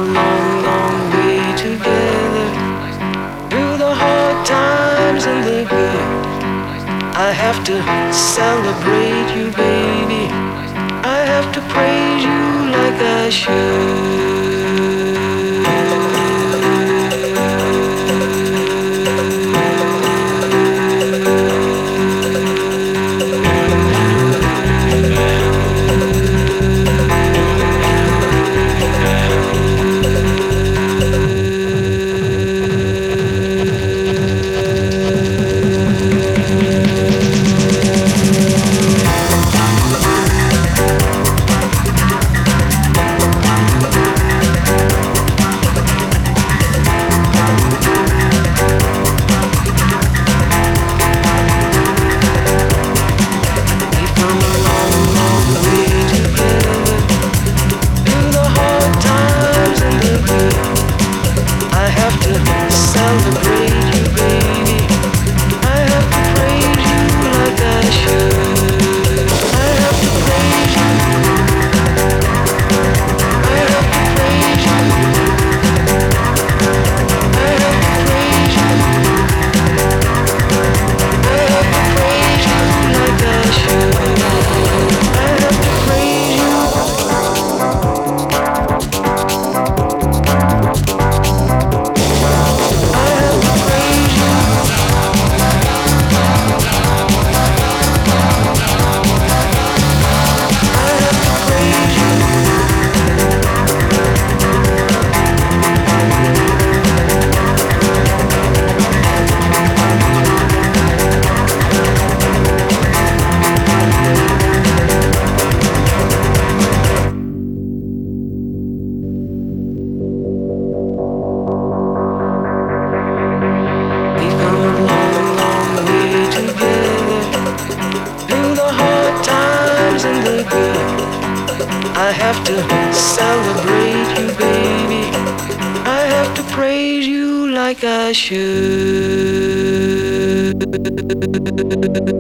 long, long way together. Through the hard times and the good, I have to celebrate you, baby. I have to praise you like I should. I have to celebrate you, baby. I have to praise you like I should.